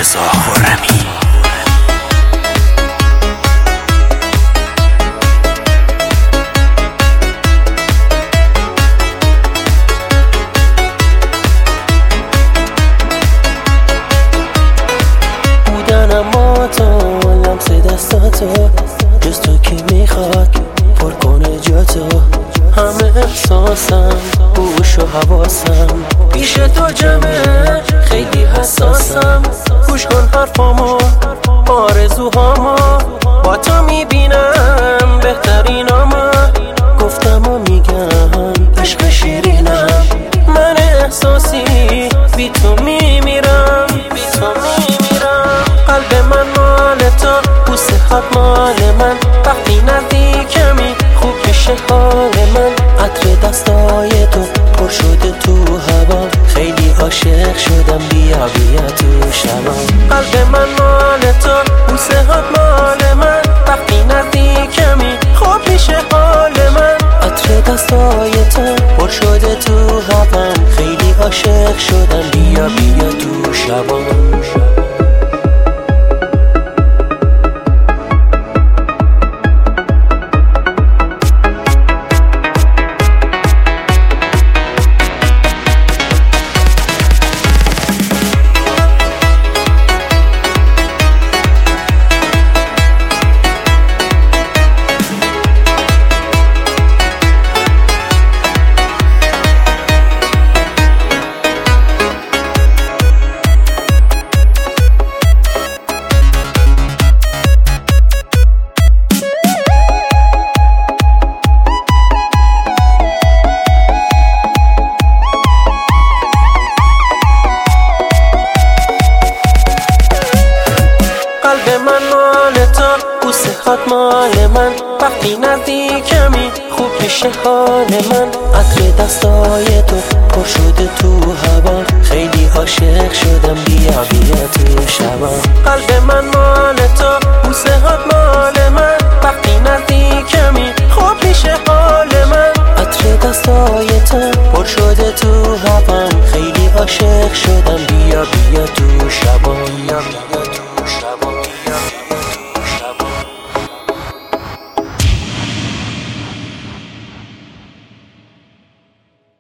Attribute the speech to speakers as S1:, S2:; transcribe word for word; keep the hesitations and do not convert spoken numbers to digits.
S1: رضا خرمی.
S2: بودن اما تو لمس دستاتو جز تو کی میخواد پر کنه جاتو. همه احساسم هوش و حواسم پیش تو جمعه، خیلی حساسم. گوش کن حرفامو، آرزوهامو با تو میبینم بهترینامو. گفتم و میگم عشق شیرینم، من احساسی بی تو میمیرم، بی تو میمیرم. قلب من مال تو، بوسه‌هات مال من. وقتی نزدیکمی خوب میشه حال من. عطر دستای تو پر شده تو هوا، خیلی عاشق شدم. بیا بیا تو شبا. قلب من مال تو، بوسه‌هات مال من. وقتی نزدیکمی خوب میشه حال من. عطر دستای تو پر شده تو هوا، خیلی عاشق شدم. بیا بیا تو شبا. قلب من مال تو، بوسه‌هات مال من. وقتی نزدیکمی خوب میشه حال من. عطر دستای تو پر شده تو هوا، خیلی عاشق شدم. بیا بیا تو شبا. قلب من مال تو، بوسه‌هات مال من. وقتی نزدیکمی خوب میشه حال من. عطر دستای تو پر شده تو هوا، خیلی عاشق شدم. بیا بیا تو شبا.